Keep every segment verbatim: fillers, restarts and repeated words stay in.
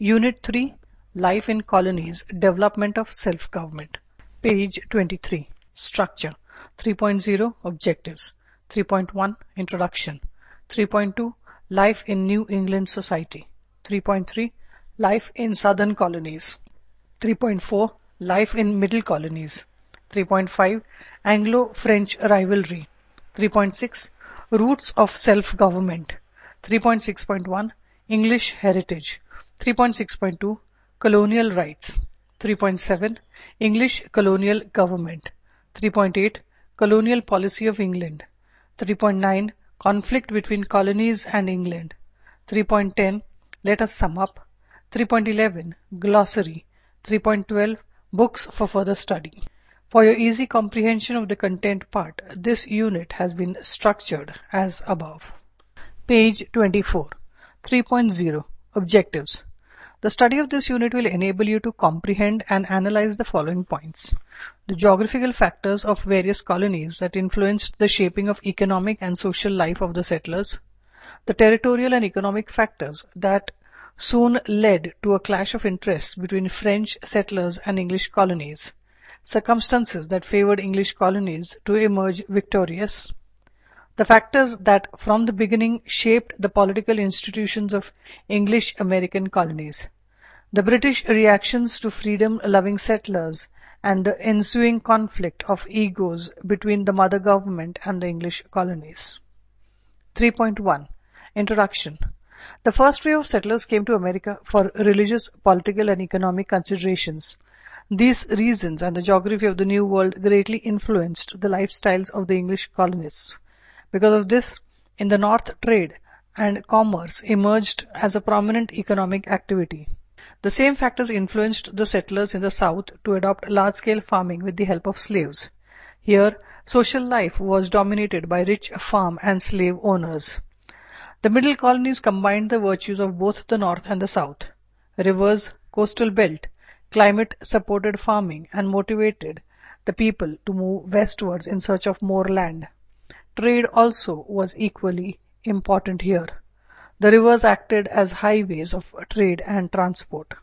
Unit three, Life in Colonies, Development of Self-Government. Page twenty-three, Structure. three point zero, Objectives. three point one, Introduction. three point two, Life in New England Society. three point three, Life in Southern Colonies. three point four, Life in Middle Colonies. three point five, Anglo-French Rivalry. three point six, Roots of Self-Government. three point six point one, English Heritage. three point six point two, Colonial Rights. three point seven, English Colonial Government. three point eight, Colonial Policy of England. three point nine, Conflict between Colonies and England. three point ten, Let us sum up. three point eleven, Glossary. three point twelve, Books for further study. For your easy comprehension of the content part, this unit has been structured as above. Page twenty-four. three point zero, Objectives. The study of this unit will enable you to comprehend and analyze the following points. The geographical factors of various colonies that influenced the shaping of economic and social life of the settlers. The territorial and economic factors that soon led to a clash of interests between French settlers and English colonies. Circumstances that favored English colonies to emerge victorious. The factors that from the beginning shaped the political institutions of English American colonies. The British reactions to freedom-loving settlers and the ensuing conflict of egos between the mother government and the English colonies. three point one, Introduction. The first wave of settlers came to America for religious, political and economic considerations. These reasons and the geography of the New World greatly influenced the lifestyles of the English colonists. Because of this, in the North trade and commerce emerged as a prominent economic activity. The same factors influenced the settlers in the South to adopt large-scale farming with the help of slaves. Here, social life was dominated by rich farm and slave owners. The middle colonies combined the virtues of both the North and the South. Rivers, coastal belt, climate supported farming and motivated the people to move westwards in search of more land. Trade also was equally important here. The rivers acted as highways of trade and transport.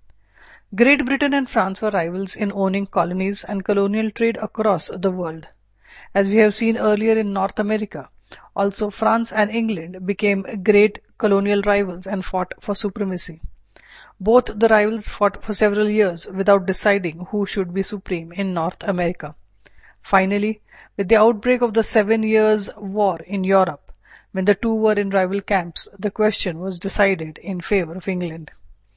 Great Britain and France were rivals in owning colonies and colonial trade across the world. As we have seen earlier in North America, also France and England became great colonial rivals and fought for supremacy. Both the rivals fought for several years without deciding who should be supreme in North America. Finally, with the outbreak of the Seven Years' War in Europe, when the two were in rival camps, the question was decided in favor of England.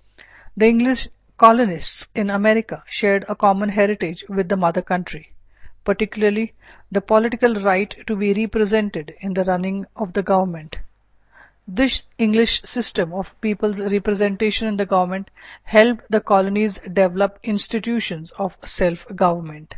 The English colonists in America shared a common heritage with the mother country, particularly the political right to be represented in the running of the government. This English system of people's representation in the government helped the colonies develop institutions of self-government.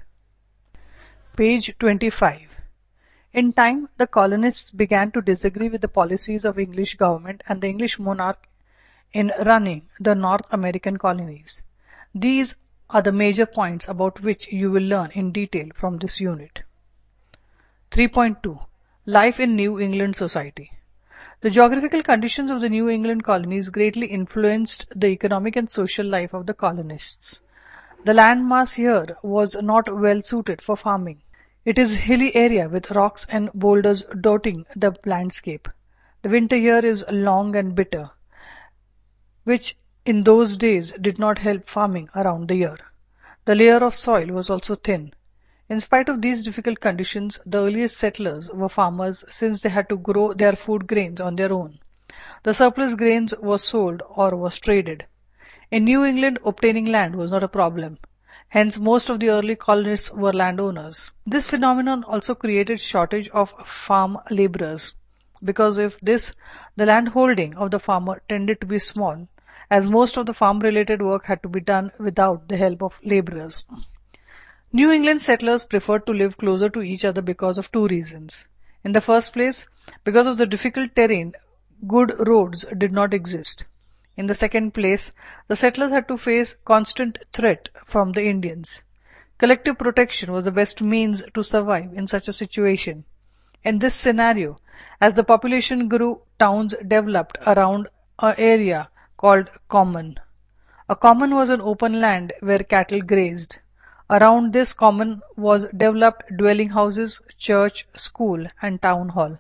Page twenty-five. In time, the colonists began to disagree with the policies of English government and the English monarch in running the North American colonies. These are the major points about which you will learn in detail from this unit. three point two. Life in New England Society. The geographical conditions of the New England colonies greatly influenced the economic and social life of the colonists. The land mass here was not well suited for farming. It is a hilly area with rocks and boulders dotting the landscape. The winter here is long and bitter, which in those days did not help farming around the year. The layer of soil was also thin. In spite of these difficult conditions, the earliest settlers were farmers since they had to grow their food grains on their own. The surplus grains was sold or was traded. In New England, obtaining land was not a problem. Hence, most of the early colonists were landowners. This phenomenon also created shortage of farm laborers. Because of this, the land holding of the farmer tended to be small, as most of the farm-related work had to be done without the help of laborers. New England settlers preferred to live closer to each other because of two reasons. In the first place, because of the difficult terrain, good roads did not exist. In the second place, the settlers had to face constant threat from the Indians. Collective protection was the best means to survive in such a situation. In this scenario, as the population grew, towns developed around an area called common. A common was an open land where cattle grazed. Around this common was developed dwelling houses, church, school, and town hall.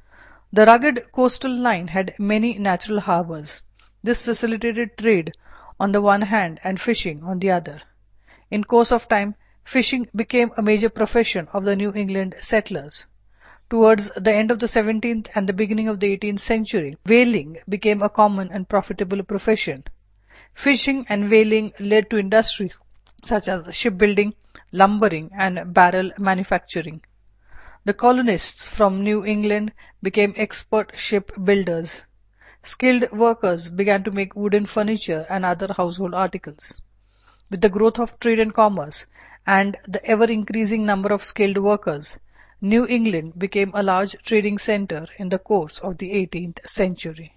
The rugged coastal line had many natural harbors. This facilitated trade on the one hand and fishing on the other. In course of time, fishing became a major profession of the New England settlers. Towards the end of the seventeenth and the beginning of the eighteenth century, whaling became a common and profitable profession. Fishing and whaling led to industries such as shipbuilding, lumbering, and barrel manufacturing. The colonists from New England became expert ship builders. Skilled workers began to make wooden furniture and other household articles. With the growth of trade and commerce and the ever-increasing number of skilled workers, New England became a large trading center in the course of the eighteenth century.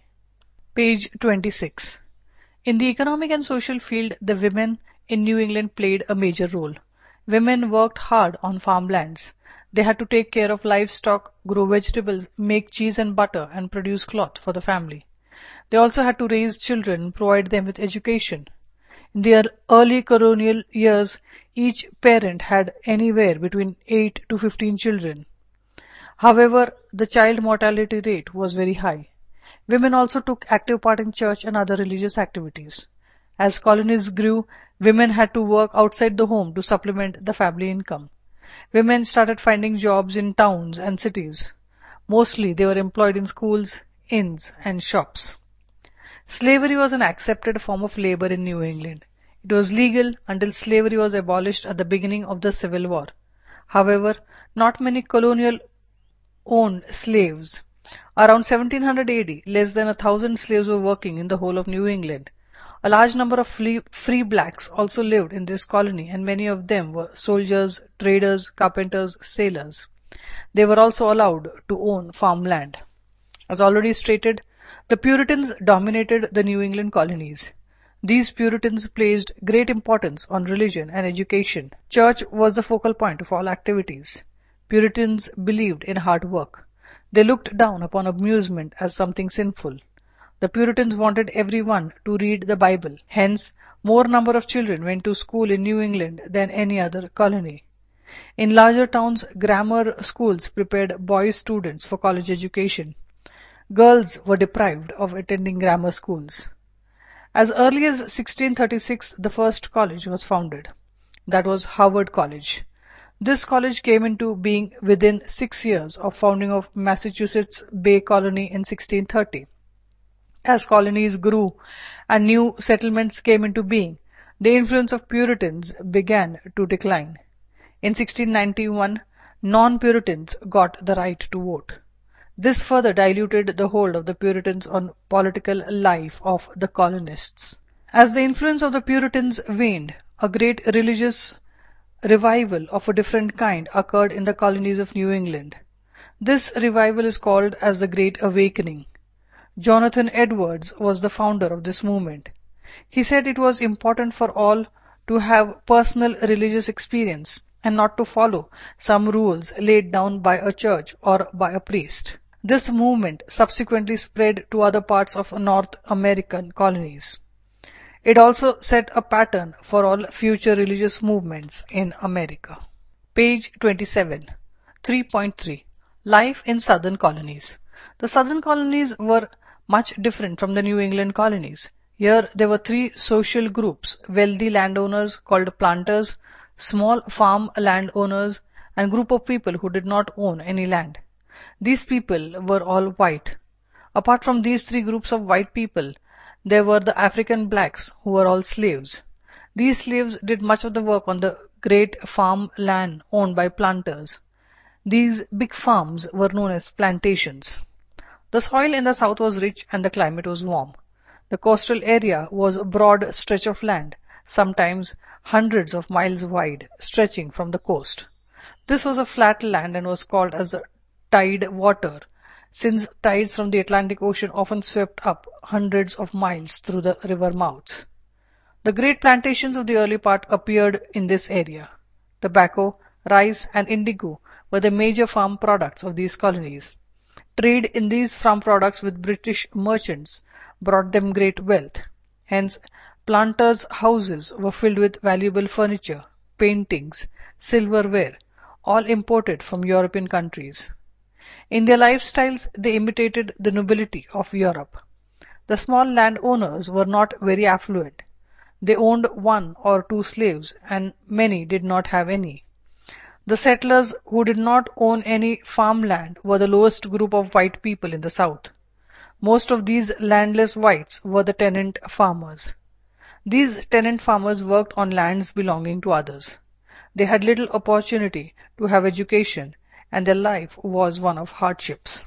Page twenty-six. In the economic and social field, the women in New England played a major role. Women worked hard on farmlands. They had to take care of livestock, grow vegetables, make cheese and butter, and produce cloth for the family. They also had to raise children and provide them with education. In the early colonial years, each parent had anywhere between eight to fifteen children. However, the child mortality rate was very high. Women also took active part in church and other religious activities. As colonies grew, women had to work outside the home to supplement the family income. Women started finding jobs in towns and cities. Mostly they were employed in schools, inns, and shops. Slavery was an accepted form of labor in New England. It was legal until slavery was abolished at the beginning of the Civil War. However, not many colonial owned slaves. Around seventeen hundred A D, less than a thousand slaves were working in the whole of New England. A large number of free blacks also lived in this colony, and many of them were soldiers, traders, carpenters, sailors. They were also allowed to own farmland. As already stated, the Puritans dominated the New England colonies. These Puritans placed great importance on religion and education. Church was the focal point of all activities. Puritans believed in hard work. They looked down upon amusement as something sinful. The Puritans wanted everyone to read the Bible. Hence, more number of children went to school in New England than any other colony. In larger towns, grammar schools prepared boy students for college education. Girls were deprived of attending grammar schools. As early as sixteen thirty-six, the first college was founded. That was Harvard College. This college came into being within six years of founding of Massachusetts Bay Colony in sixteen thirty. As colonies grew and new settlements came into being, the influence of Puritans began to decline. In sixteen ninety-one, non-Puritans got the right to vote. This further diluted the hold of the Puritans on political life of the colonists. As the influence of the Puritans waned, a great religious revival of a different kind occurred in the colonies of New England. This revival is called as the Great Awakening. Jonathan Edwards was the founder of this movement. He said it was important for all to have personal religious experience and not to follow some rules laid down by a church or by a priest. This movement subsequently spread to other parts of North American colonies. It also set a pattern for all future religious movements in America. Page twenty-seven. three point three. Life in Southern Colonies. The Southern colonies were much different from the New England colonies. Here there were three social groups: wealthy landowners called planters, small farm landowners, and group of people who did not own any land. These people were all white. Apart from these three groups of white people, there were the African blacks who were all slaves. These slaves did much of the work on the great farm land owned by planters. These big farms were known as plantations. The soil in the south was rich and the climate was warm. The coastal area was a broad stretch of land, sometimes hundreds of miles wide, stretching from the coast. This was a flat land and was called as the tide water, since tides from the Atlantic Ocean often swept up hundreds of miles through the river mouths. The great plantations of the early part appeared in this area. Tobacco, rice, and indigo were the major farm products of these colonies. Trade in these farm products with British merchants brought them great wealth. Hence, planters' houses were filled with valuable furniture, paintings, silverware, all imported from European countries. In their lifestyles, they imitated the nobility of Europe. The small landowners were not very affluent. They owned one or two slaves, and many did not have any. The settlers who did not own any farmland were the lowest group of white people in the South. Most of these landless whites were the tenant farmers. These tenant farmers worked on lands belonging to others. They had little opportunity to have education, and their life was one of hardships.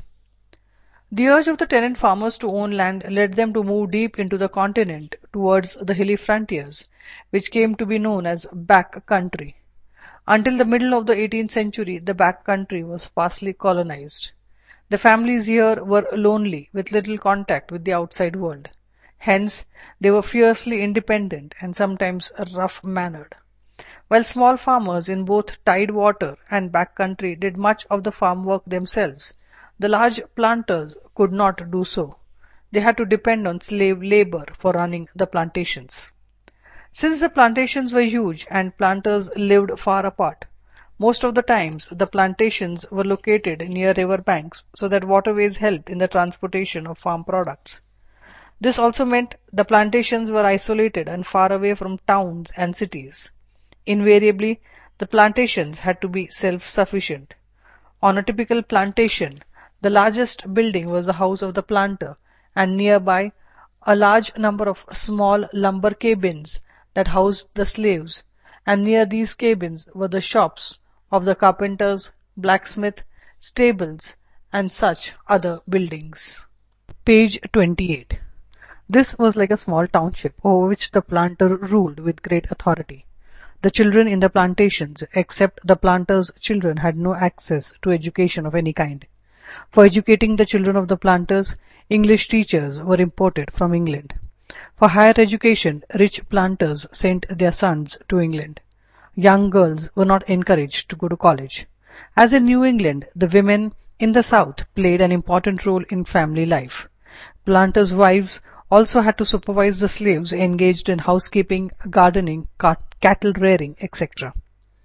The urge of the tenant farmers to own land led them to move deep into the continent towards the hilly frontiers, which came to be known as back country. Until the middle of the eighteenth century, the back country was sparsely colonized. The families here were lonely, with little contact with the outside world. Hence, they were fiercely independent and sometimes rough-mannered. While small farmers in both tidewater and back country did much of the farm work themselves, the large planters could not do so. They had to depend on slave labor for running the plantations. Since the plantations were huge and planters lived far apart, most of the times the plantations were located near river banks so that waterways helped in the transportation of farm products. This also meant the plantations were isolated and far away from towns and cities. Invariably, the plantations had to be self-sufficient. On a typical plantation, the largest building was the house of the planter, and nearby a large number of small lumber cabins that housed the slaves, and near these cabins were the shops of the carpenters, blacksmith, stables, and such other buildings. Page twenty-eight. This was like a small township over which the planter ruled with great authority. The children in the plantations, except the planters' children, had no access to education of any kind. For educating the children of the planters, English teachers were imported from England. For higher education, rich planters sent their sons to England. Young girls were not encouraged to go to college. As in New England, the women in the South played an important role in family life. Planters' wives also had to supervise the slaves engaged in housekeeping, gardening, cattle rearing, et cetera.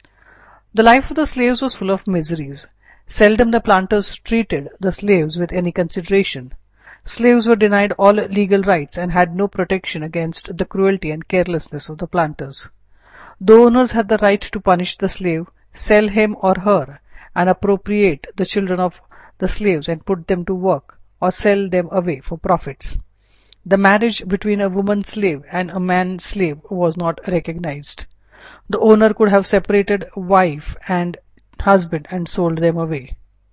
The life of the slaves was full of miseries. Seldom the planters treated the slaves with any consideration. Slaves were denied all legal rights and had no protection against the cruelty and carelessness of the planters. The owners had the right to punish the slave, sell him or her, and appropriate the children of the slaves and put them to work, or sell them away for profits. The marriage between a woman slave and a man slave was not recognized. The owner could have separated wife and husband and sold them away.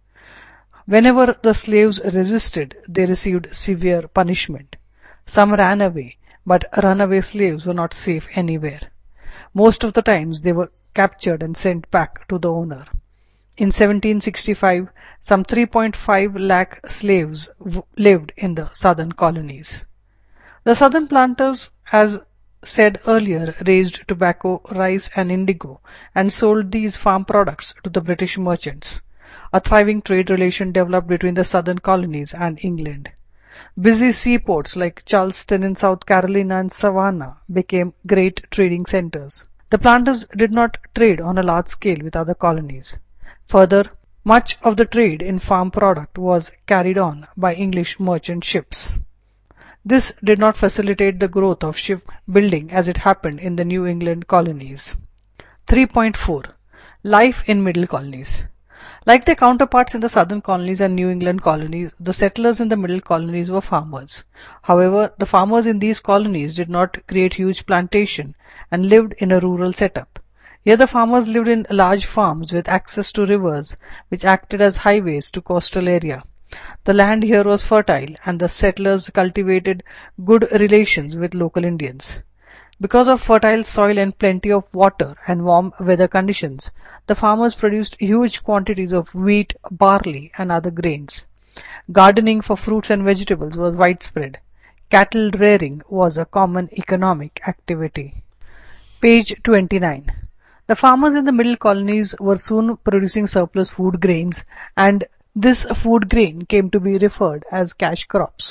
Whenever the slaves resisted, they received severe punishment. Some ran away, but runaway slaves were not safe anywhere. Most of the times they were captured and sent back to the owner. In seventeen sixty-five, some three point five lakh slaves lived in the southern colonies. The southern planters, as said earlier, raised tobacco, rice and indigo and sold these farm products to the British merchants. A thriving trade relation developed between the southern colonies and England. Busy seaports like Charleston in South Carolina and Savannah became great trading centers. The planters did not trade on a large scale with other colonies. Further, much of the trade in farm product was carried on by English merchant ships. This did not facilitate the growth of ship building as it happened in the New England colonies. three point four. Life in middle colonies. Like their counterparts in the southern colonies and New England colonies, the settlers in the middle colonies were farmers. However, the farmers in these colonies did not create huge plantations and lived in a rural setup. Here the farmers lived in large farms with access to rivers which acted as highways to coastal area. The land here was fertile and the settlers cultivated good relations with local Indians. Because of fertile soil and plenty of water and warm weather conditions, the farmers produced huge quantities of wheat, barley and other grains. Gardening for fruits and vegetables was widespread. Cattle rearing was a common economic activity. Page twenty-nine. The farmers in the middle colonies were soon producing surplus food grains, and this food grain came to be referred as cash crops.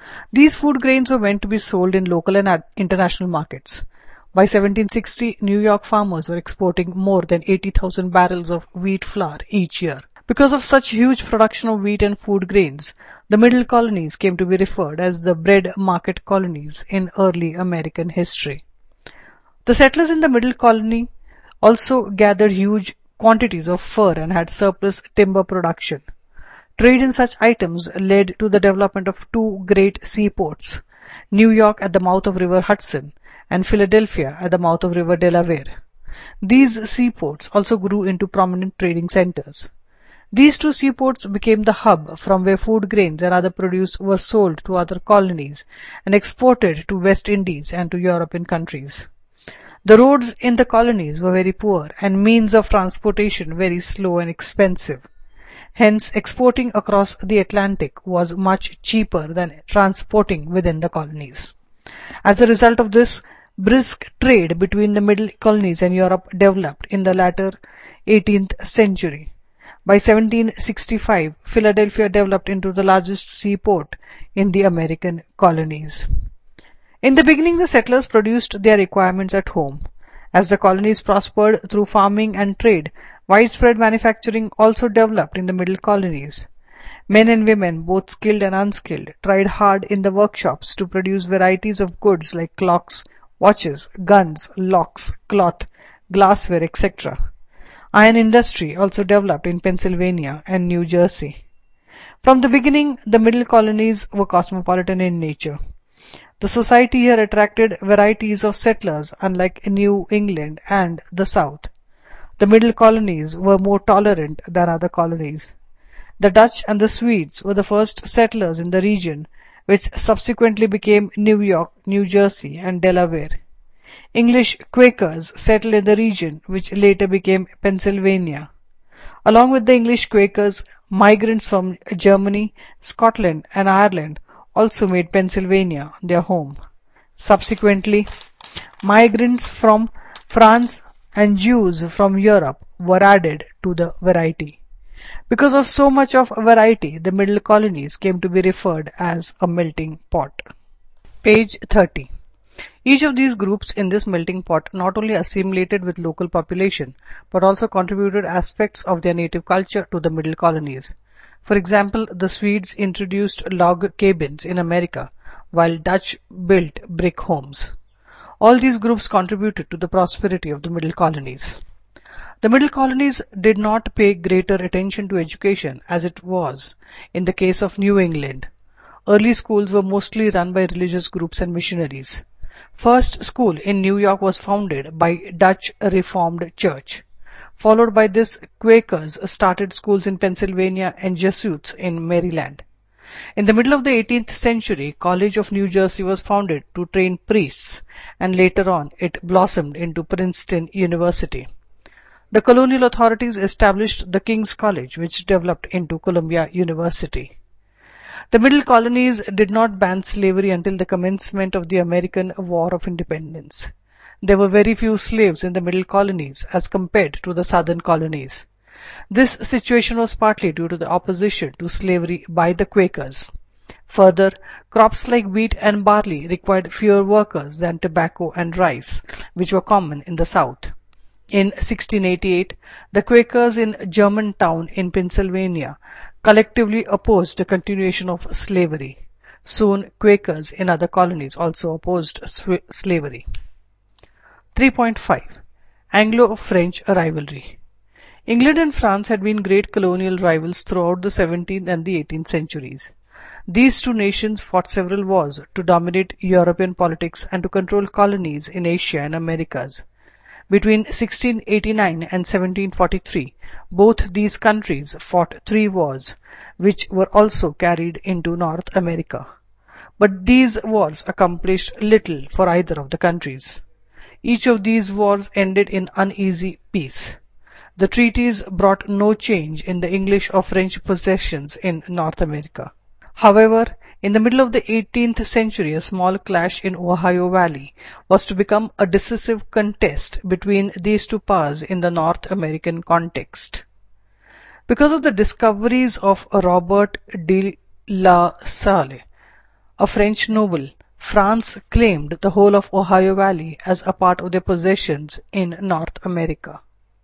These food grains were meant to be sold in local and international markets. By seventeen sixty, New York farmers were exporting more than eighty thousand barrels of wheat flour each year. Because of such huge production of wheat and food grains, the Middle Colonies came to be referred as the bread market colonies in early American history. The settlers in the Middle Colony also gathered huge quantities of fur and had surplus timber production. Trade in such items led to the development of two great seaports, New York at the mouth of River Hudson and Philadelphia at the mouth of River Delaware. These seaports also grew into prominent trading centers. These two seaports became the hub from where food grains and other produce were sold to other colonies and exported to West Indies and to European countries. The roads in the colonies were very poor and means of transportation very slow and expensive. Hence, exporting across the Atlantic was much cheaper than transporting within the colonies. As a result of this, brisk trade between the Middle Colonies and Europe developed in the latter eighteenth century. By seventeen sixty-five, Philadelphia developed into the largest seaport in the American colonies. In the beginning, the settlers produced their requirements at home. As the colonies prospered through farming and trade, widespread manufacturing also developed in the Middle Colonies. Men and women, both skilled and unskilled, tried hard in the workshops to produce varieties of goods like clocks, watches, guns, locks, cloth, glassware, et cetera. Iron industry also developed in Pennsylvania and New Jersey. From the beginning, the Middle Colonies were cosmopolitan in nature. The society here attracted varieties of settlers, unlike New England and the South. The Middle Colonies were more tolerant than other colonies. The Dutch and the Swedes were the first settlers in the region, which subsequently became New York, New Jersey, and Delaware. English Quakers settled in the region, which later became Pennsylvania. Along with the English Quakers, migrants from Germany, Scotland, and Ireland also made Pennsylvania their home. Subsequently, migrants from France and Jews from Europe were added to the variety. Because of so much of variety, the Middle Colonies came to be referred as a melting pot. Page thirty. Each of these groups in this melting pot not only assimilated with local population, but also contributed aspects of their native culture to the Middle Colonies. For example, the Swedes introduced log cabins in America, while Dutch built brick homes. All these groups contributed to the prosperity of the Middle Colonies. The Middle Colonies did not pay greater attention to education as it was in the case of New England. Early schools were mostly run by religious groups and missionaries. First school in New York was founded by Dutch Reformed Church. Followed by this, Quakers started schools in Pennsylvania and Jesuits in Maryland. In the middle of the eighteenth century, College of New Jersey was founded to train priests, and later on it blossomed into Princeton University. The colonial authorities established the King's College, which developed into Columbia University. The Middle Colonies did not ban slavery until the commencement of the American War of Independence. There were very few slaves in the Middle Colonies as compared to the Southern colonies. This situation was partly due to the opposition to slavery by the Quakers. Further, crops like wheat and barley required fewer workers than tobacco and rice, which were common in the South. In sixteen eighty-eight, the Quakers in Germantown in Pennsylvania collectively opposed the continuation of slavery. Soon, Quakers in other colonies also opposed slavery. three point five. Anglo-French rivalry. England and France had been great colonial rivals throughout the seventeenth and the eighteenth centuries. These two nations fought several wars to dominate European politics and to control colonies in Asia and Americas. Between sixteen eighty-nine and seventeen forty-three, both these countries fought three wars, which were also carried into North America. But these wars accomplished little for either of the countries. Each of these wars ended in uneasy peace. The treaties brought no change in the English or French possessions in North America. However, in the middle of the eighteenth century, a small clash in Ohio Valley was to become a decisive contest between these two powers in the North American context. Because of the discoveries of Robert de La Salle, a French noble, France claimed the whole of Ohio Valley as a part of their possessions in North America.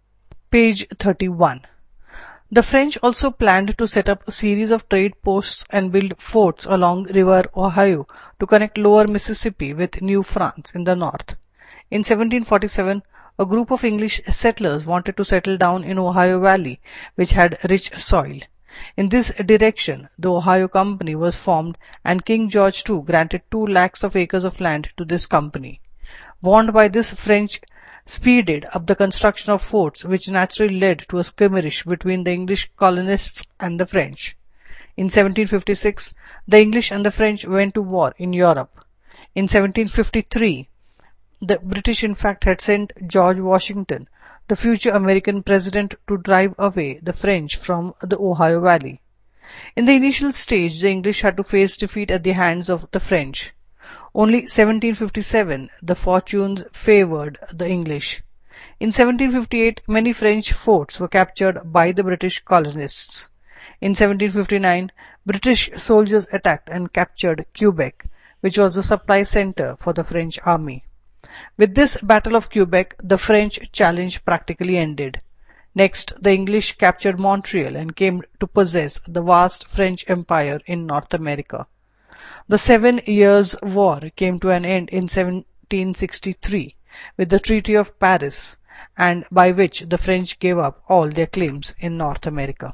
Page thirty-one. The French also planned to set up a series of trade posts and build forts along River Ohio to connect lower Mississippi with New France in the north. In seventeen forty-seven, a group of English settlers wanted to settle down in Ohio Valley, which had rich soil. In this direction, the Ohio Company was formed, and King George the Second granted two lakhs of acres of land to this company. Warned by this, French speeded up the construction of forts, which naturally led to a skirmish between the English colonists and the French. In seventeen fifty-six, the English and the French went to war in Europe. In seventeen fifty-three, the British in fact had sent George Washington, the future American president, to drive away the French from the Ohio Valley. In the initial stage, the English had to face defeat at the hands of the French. Only seventeen fifty-seven, the fortunes favored the English. In seventeen fifty-eight, many French forts were captured by the British colonists. In seventeen fifty-nine, British soldiers attacked and captured Quebec, which was the supply center for the French army. With this Battle of Quebec, the French challenge practically ended. Next, the English captured Montreal and came to possess the vast French Empire in North America. The Seven Years' War came to an end in seventeen sixty-three with the Treaty of Paris, and by which the French gave up all their claims in North America.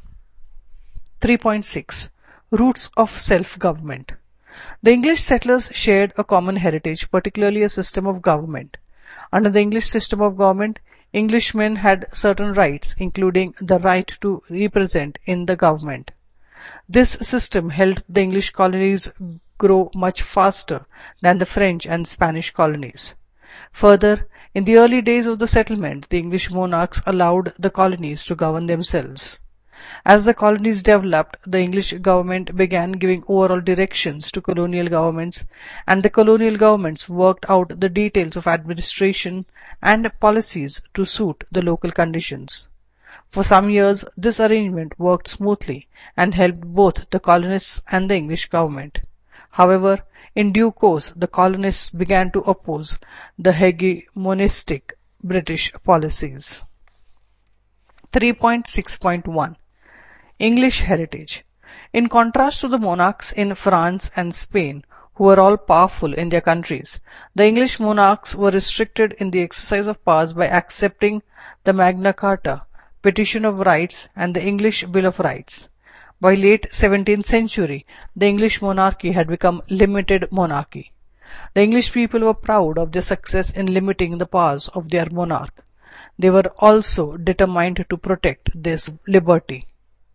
three point six. Roots of Self-Government. The English settlers shared a common heritage, particularly a system of government. Under the English system of government, Englishmen had certain rights, including the right to represent in the government. This system helped the English colonies grow much faster than the French and Spanish colonies. Further, in the early days of the settlement, the English monarchs allowed the colonies to govern themselves. As the colonies developed, the English government began giving overall directions to colonial governments, and the colonial governments worked out the details of administration and policies to suit the local conditions. For some years, this arrangement worked smoothly and helped both the colonists and the English government. However, in due course, the colonists began to oppose the hegemonistic British policies. three point six point one. English heritage. In contrast to the monarchs in France and Spain, who were all powerful in their countries, the English monarchs were restricted in the exercise of powers by accepting the Magna Carta, Petition of Rights, and the English Bill of Rights. By late seventeenth century, the English monarchy had become limited monarchy. The English people were proud of their success in limiting the powers of their monarch. They were also determined to protect this liberty.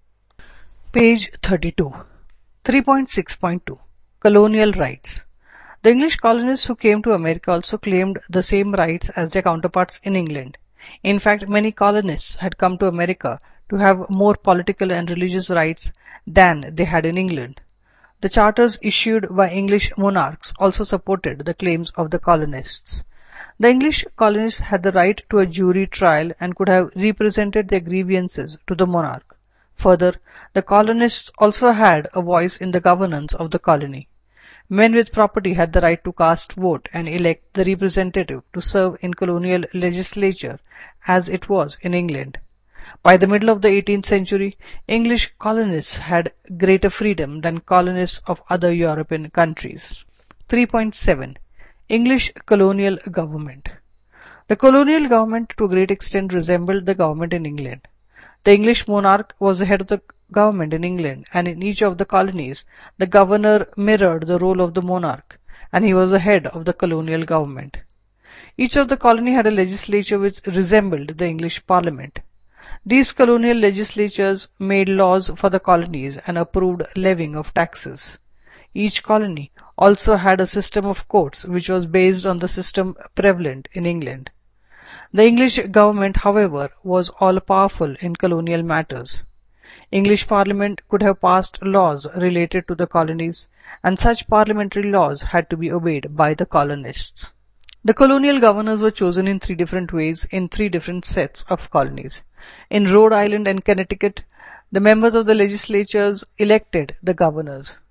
Page thirty-two. three point six point two. Colonial rights. The English colonists who came to America also claimed the same rights as their counterparts in England. In fact, many colonists had come to America to have more political and religious rights than they had in England. The charters issued by English monarchs also supported the claims of the colonists. The English colonists had the right to a jury trial and could have represented their grievances to the monarch. Further, the colonists also had a voice in the governance of the colony. Men with property had the right to cast vote and elect the representative to serve in colonial legislature as it was in England. By the middle of the eighteenth century, English colonists had greater freedom than colonists of other European countries. three point seven. English colonial government. The colonial government to a great extent resembled the government in England. The English monarch was the head of the government in England, and in each of the colonies, the governor mirrored the role of the monarch, and he was the head of the colonial government. Each of the colony had a legislature which resembled the English parliament. These colonial legislatures made laws for the colonies and approved levying of taxes. Each colony also had a system of courts which was based on the system prevalent in England. The English government, however, was all-powerful in colonial matters. English Parliament could have passed laws related to the colonies, and such parliamentary laws had to be obeyed by the colonists. The colonial governors were chosen in three different ways in three different sets of colonies. In Rhode Island and Connecticut, the members of the legislatures elected the governors.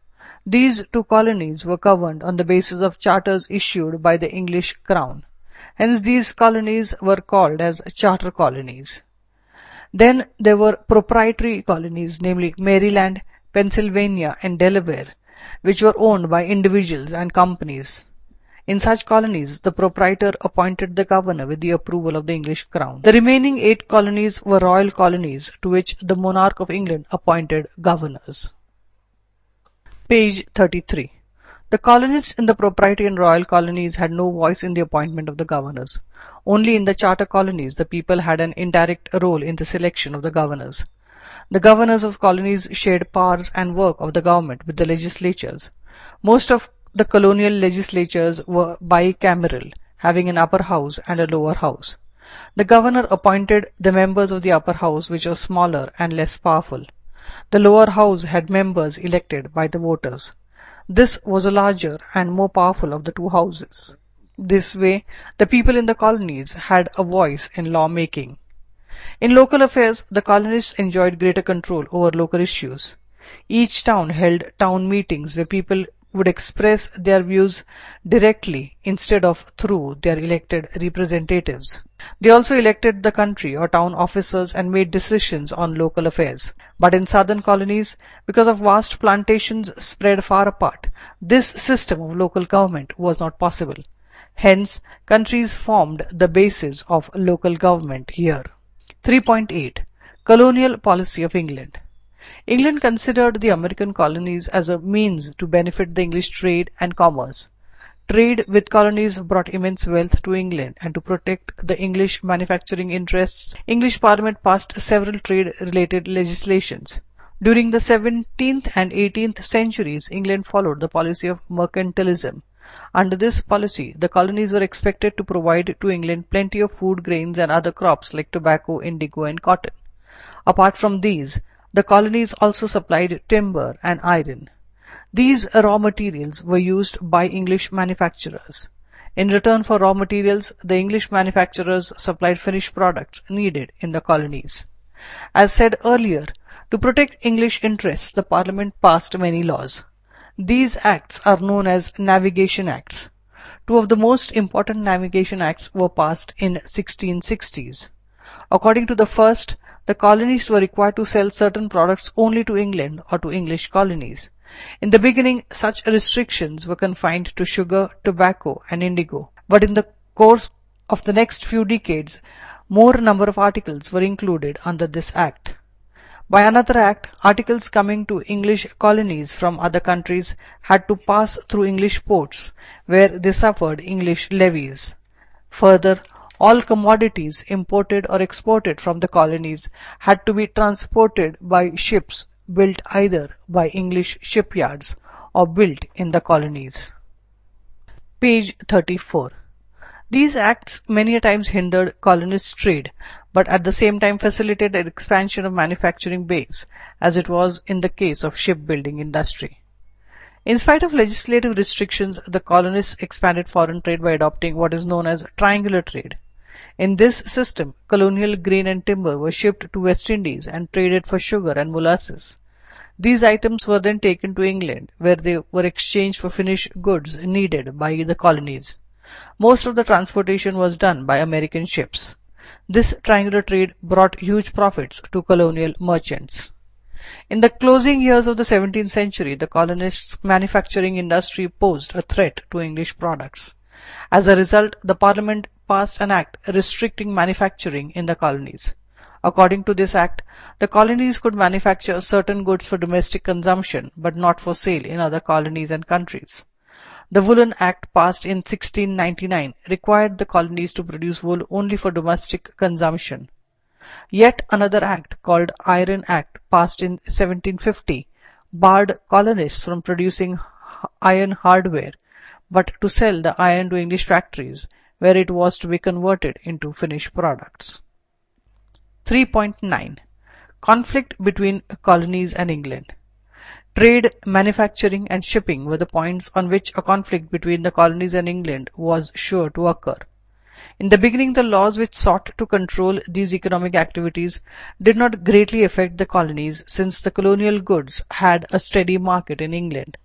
These two colonies were governed on the basis of charters issued by the English Crown. Hence these colonies were called as charter colonies. Then there were proprietary colonies, namely Maryland, Pennsylvania and Delaware, which were owned by individuals and companies. In such colonies, the proprietor appointed the governor with the approval of the English Crown. The remaining eight colonies were royal colonies to which the monarch of England appointed governors. Page thirty-three. The colonists in the proprietary and royal colonies had no voice in the appointment of the governors. Only in the charter colonies the people had an indirect role in the selection of the governors. The governors of colonies shared powers and work of the government with the legislatures. Most of the colonial legislatures were bicameral, having an upper house and a lower house. The governor appointed the members of the upper house, which was smaller and less powerful. The lower house had members elected by the voters. This was a larger and more powerful of the two houses. This way, the people in the colonies had a voice in law-making. In local affairs, the colonists enjoyed greater control over local issues. Each town held town meetings where people would express their views directly instead of through their elected representatives. They also elected the country or town officers and made decisions on local affairs. But in southern colonies, because of vast plantations spread far apart, this system of local government was not possible. Hence, countries formed the basis of local government here. three point eight. Colonial policy of England. England considered the American colonies as a means to benefit the English trade and commerce. Trade with colonies brought immense wealth to England, and to protect the English manufacturing interests, English Parliament passed several trade-related legislations. During the seventeenth and eighteenth centuries, England followed the policy of mercantilism. Under this policy, the colonies were expected to provide to England plenty of food, grains and other crops like tobacco, indigo and cotton. Apart from these, the colonies also supplied timber and iron. These raw materials were used by English manufacturers. In return for raw materials, the English manufacturers supplied finished products needed in the colonies. As said earlier, to protect English interests, the Parliament passed many laws. These acts are known as Navigation Acts. Two of the most important Navigation Acts were passed in sixteen sixties. According to the first, the colonies were required to sell certain products only to England or to English colonies. In the beginning, such restrictions were confined to sugar, tobacco and indigo. But in the course of the next few decades, more number of articles were included under this act. By another act, articles coming to English colonies from other countries had to pass through English ports, where they suffered English levies. Further, all commodities imported or exported from the colonies had to be transported by ships built either by English shipyards or built in the colonies. Page thirty-four. These acts many a times hindered colonist trade, but at the same time facilitated expansion of manufacturing base, as it was in the case of shipbuilding industry. In spite of legislative restrictions, the colonists expanded foreign trade by adopting what is known as triangular trade. In this system, colonial grain and timber were shipped to West Indies and traded for sugar and molasses. These items were then taken to England, where they were exchanged for finished goods needed by the colonies. Most of the transportation was done by American ships. This triangular trade brought huge profits to colonial merchants. In the closing years of the seventeenth century, the colonists' manufacturing industry posed a threat to English products. As a result, the Parliament passed an act restricting manufacturing in the colonies. According to this act, the colonies could manufacture certain goods for domestic consumption, but not for sale in other colonies and countries. The Woolen Act, passed in sixteen ninety-nine, required the colonies to produce wool only for domestic consumption. Yet another act, called Iron Act, passed in seventeen fifty, barred colonists from producing iron hardware, but to sell the iron to English factories, where it was to be converted into finished products. three point nine. Conflict between colonies and England. Trade, manufacturing and shipping were the points on which a conflict between the colonies and England was sure to occur. In the beginning, the laws which sought to control these economic activities did not greatly affect the colonies, since the colonial goods had a steady market in England.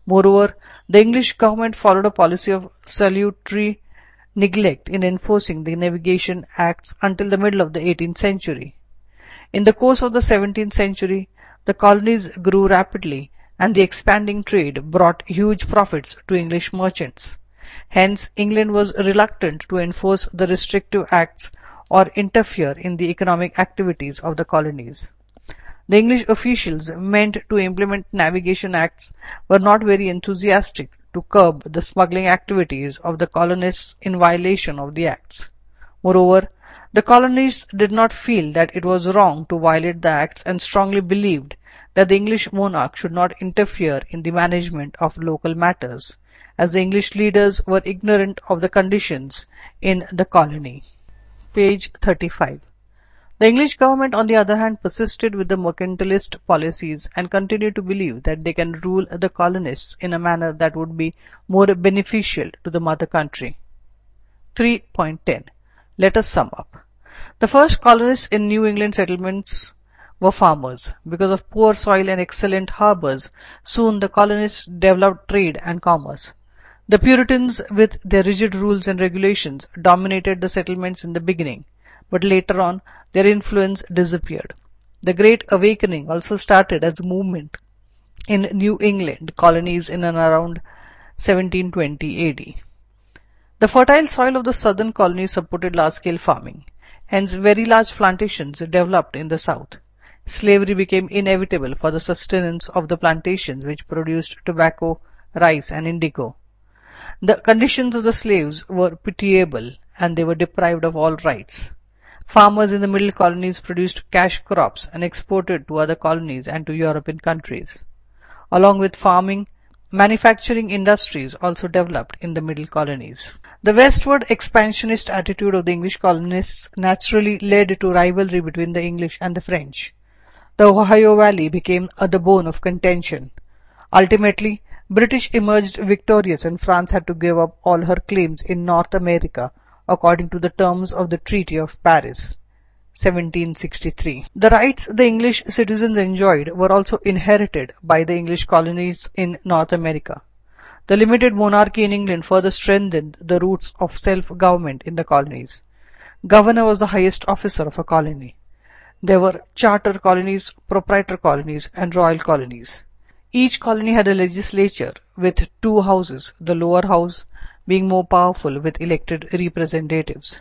Moreover, the English government followed a policy of salutary neglect in enforcing the Navigation Acts until the middle of the eighteenth century. In the course of the seventeenth century, the colonies grew rapidly and the expanding trade brought huge profits to English merchants. Hence, England was reluctant to enforce the restrictive acts or interfere in the economic activities of the colonies. The English officials meant to implement Navigation Acts were not very enthusiastic to curb the smuggling activities of the colonists in violation of the acts. Moreover, the colonists did not feel that it was wrong to violate the acts and strongly believed that the English monarch should not interfere in the management of local matters, as the English leaders were ignorant of the conditions in the colony. Page thirty-five. The English government, on the other hand, persisted with the mercantilist policies and continued to believe that they can rule the colonists in a manner that would be more beneficial to the mother country. three point ten. Let us sum up. The first colonists in New England settlements were farmers. Because of poor soil and excellent harbors, soon the colonists developed trade and commerce. The Puritans, with their rigid rules and regulations, dominated the settlements in the beginning, but later on their influence disappeared. The Great Awakening also started as a movement in New England colonies in and around seventeen twenty A D. The fertile soil of the southern colonies supported large-scale farming. Hence, very large plantations developed in the south. Slavery became inevitable for the sustenance of the plantations which produced tobacco, rice, and indigo. The conditions of the slaves were pitiable, and they were deprived of all rights. Farmers in the middle colonies produced cash crops and exported to other colonies and to European countries. Along with farming, manufacturing industries also developed in the middle colonies. The westward expansionist attitude of the English colonists naturally led to rivalry between the English and the French. The Ohio Valley became the bone of contention. Ultimately, British emerged victorious and France had to give up all her claims in North America according to the terms of the Treaty of Paris, seventeen sixty-three. The rights the English citizens enjoyed were also inherited by the English colonies in North America. The limited monarchy in England further strengthened the roots of self-government in the colonies. Governor was the highest officer of a colony. There were charter colonies, proprietor colonies, and royal colonies. Each colony had a legislature with two houses, the lower house being more powerful with elected representatives.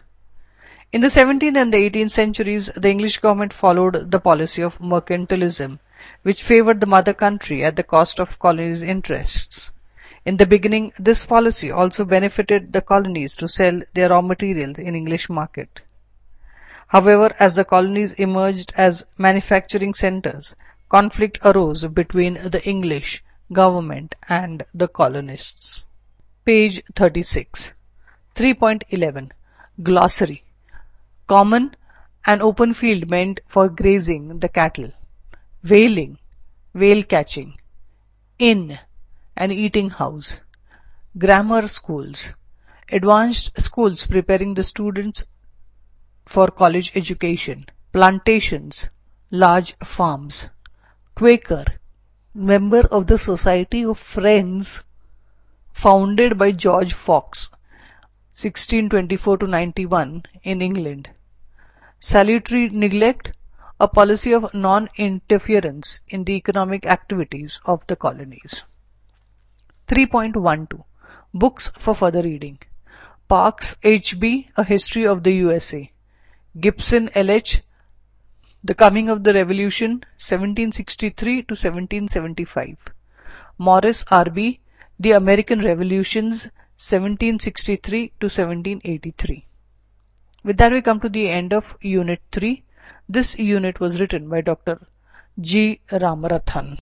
In the seventeenth and the eighteenth centuries, the English government followed the policy of mercantilism, which favored the mother country at the cost of colonies' interests. In the beginning, this policy also benefited the colonies to sell their raw materials in English market. However, as the colonies emerged as manufacturing centers, conflict arose between the English government and the colonists. Page thirty-six. three point eleven. Glossary. Common, an open field meant for grazing the cattle. Whaling, whale catching. Inn, an eating house. Grammar schools, advanced schools preparing the students for college education. Plantations, large farms. Quaker, member of the Society of Friends, founded by George Fox, sixteen twenty-four to ninety-one in England. Salutary neglect, a policy of non-interference in the economic activities of the colonies. three point twelve. Books for further reading. Parks, H B, A History of the U S A. Gibson, L H, The Coming of the Revolution, seventeen sixty-three to seventeen seventy-five. Morris, R B, The American Revolutions, seventeen sixty-three to seventeen eighty-three. With that, we come to the end of Unit three. This unit was written by Doctor G. Ramarathan.